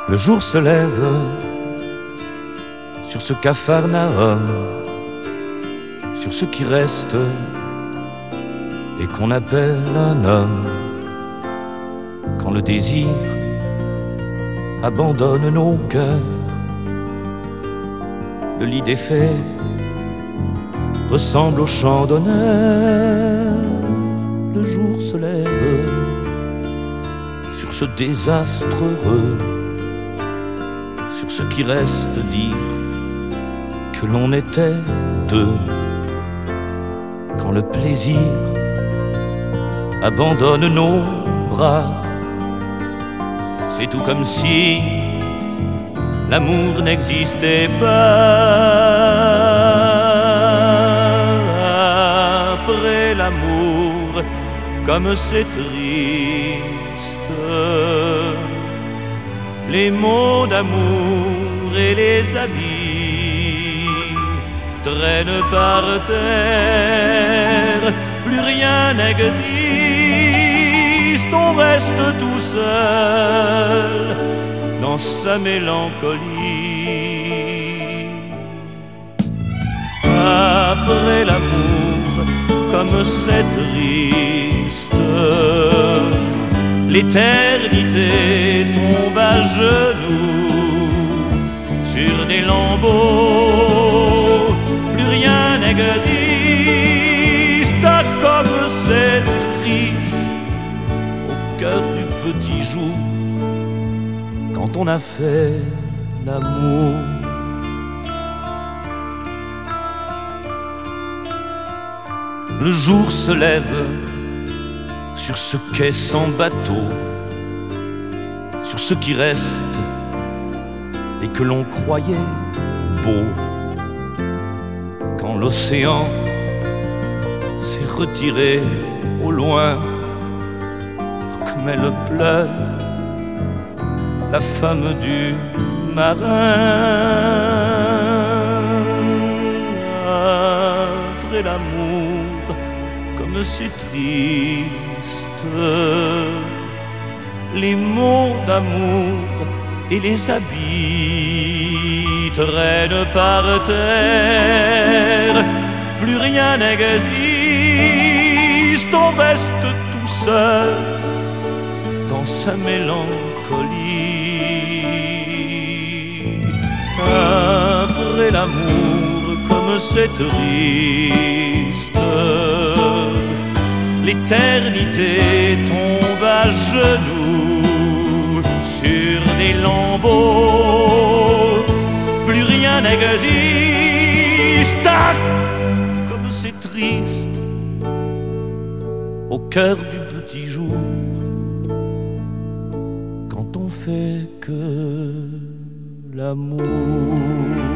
Le jour se lève sur ce Capharnaüm, sur ce qui reste et qu'on appelle un homme. Quand le désir abandonne nos cœurs, le lit des faits ressemble au champ d'honneur. Le jour se lève sur ce désastre heureux, sur ce qui reste dire que l'on était deux. Quand le plaisir abandonne nos bras, c'est tout comme si l'amour n'existait pas. Après l'amour, comme c'est triste, les mots d'amour et les habits traînent par terre, plus rien n'existe, on reste tout seul dans sa mélancolie. Après l'amour, comme c'est triste, l'éternité tombe à genoux sur des lambeaux, plus rien n'existe. Ah, comme c'est triste au cœur du petit jour, quand on a fait l'amour. Le jour se lève sur ce quai sans bateau, sur ce qui reste et que l'on croyait beau. Quand l'océan s'est retiré au loin, comme elle pleure, la femme du marin. Après l'amour, comme c'est triste, les mots d'amour et les habits traînent par terre, plus rien n'existe, on reste tout seul dans sa mélancolie. Après l'amour, comme c'est triste, l'éternité tombe à genoux sur des lambeaux, plus rien n'existe. Ah, comme c'est triste au cœur du petit jour, quand on fait que l'amour.